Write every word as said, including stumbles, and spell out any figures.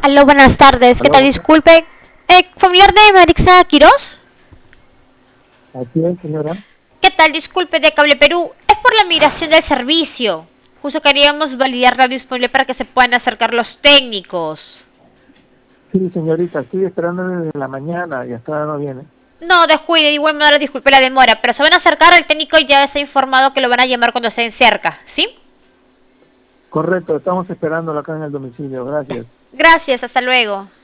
Aló, buenas tardes. ¿Qué tal? Aló, Disculpe. Eh, ¿familiar de Marixa Quirós? así es, señora. ¿Qué tal? Disculpe, de Cable Perú. Es por la migración del servicio. Justo queríamos validar la disponible para que se puedan acercar los técnicos. Sí, señorita, estoy esperando desde la mañana y hasta ahora no viene. No, descuide, de igual manera disculpe la demora, pero se van a acercar, el técnico ya está informado que lo van a llamar cuando estén cerca, ¿sí? Correcto, estamos esperándolo acá en el domicilio, gracias. Gracias, hasta luego.